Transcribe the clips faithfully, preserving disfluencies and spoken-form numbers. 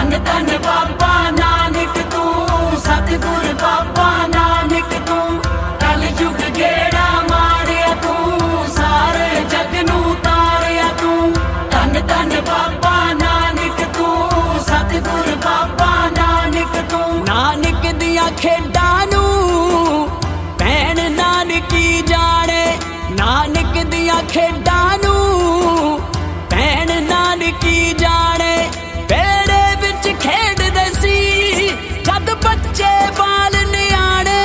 धन धन बाबा नानक तू सतगुर बाबा नानक तू कल युग गेड़ा मारिया तू सारे जग नू तारिया तू धन धन बाबा नानक तू सतगुर बाबा नानक तू नानक दिया खेडां नू भैन नानकी जाने नानक दिया खेडां नू भैन नानकी जाने बेड़े विच खेडदे सी जद बच्चे बाल नियाणे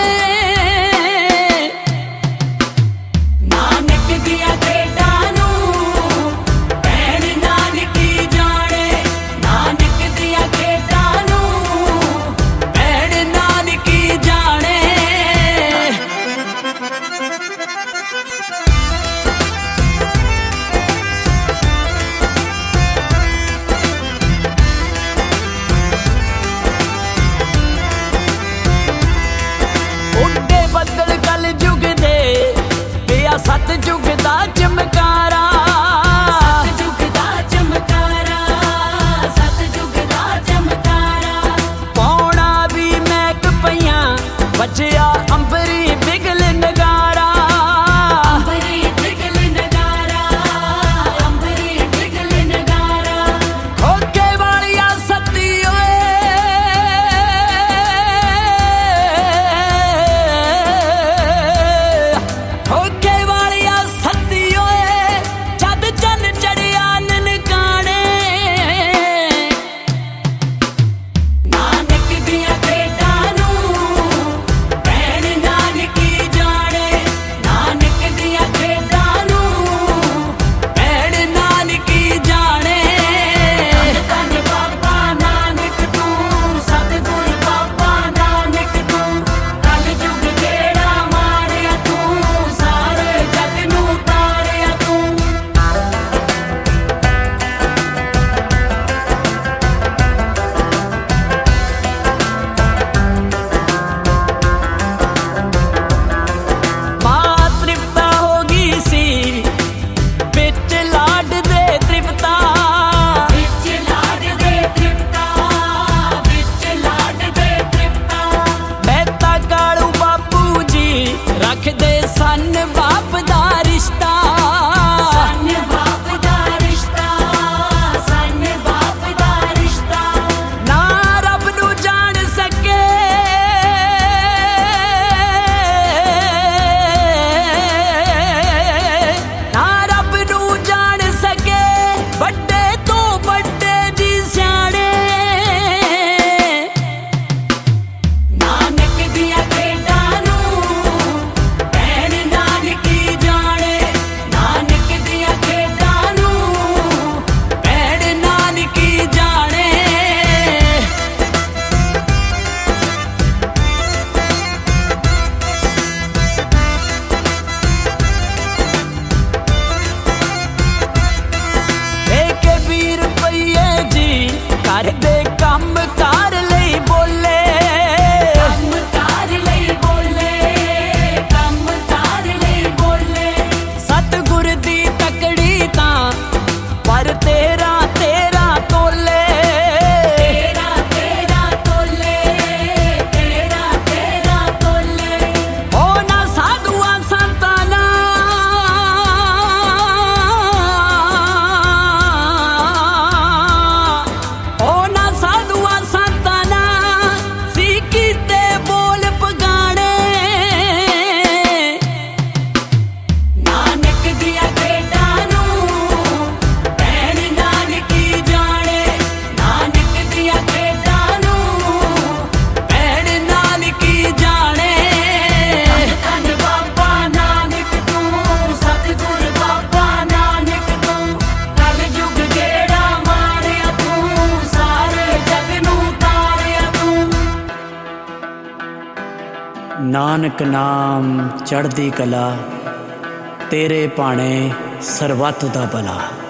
नानक दिया खेडां नू भैन नानकी जाने नानक दिया खेडां नू भैन नानकी जाने बदल कल जुग दे पिया सत जुग दा चमकारा सत जुग दा चमकारा सत जुग दा चमकारा पौना भी मैक पईया बचिया अंबरी बिगल नगारा अंबरी बिगल नगारा अंबरी बिगल नगारा खोके वालिया सती ओए सन बाप दा रिश्ता सन बाप दा रिश्ता सन बाप दा रिश्ता ना रब नू जान सके ना रब नू जान सके बड़े तो बड़े जी सियाणे नानक दिया खेडां नू कर दे कम कार लई बोले कम कार लई बोले कम कार लई बोले सतगुर दी तकड़ी तां पर तेरा तेरा तोले तेरा तेरा तोले तेरा तेरा तोले ओ ना साधुआ संतां ना नानक नाम चढ़दी कला तेरे भाणे सरबत दा भला।